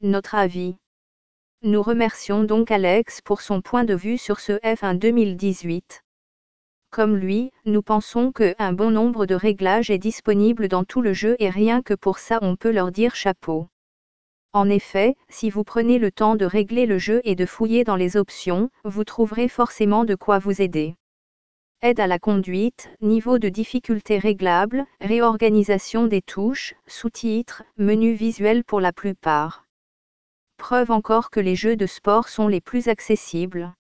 notre avis. Nous remercions donc Alex pour son point de vue sur ce F1 2018. Comme lui, nous pensons qu'un bon nombre de réglages est disponible dans tout le jeu et rien que pour ça on peut leur dire chapeau. En effet, si vous prenez le temps de régler le jeu et de fouiller dans les options, vous trouverez forcément de quoi vous aider. Aide à la conduite, niveau de difficulté réglable, réorganisation des touches, sous-titres, menu visuel pour la plupart. Preuve encore que les jeux de sport sont les plus accessibles.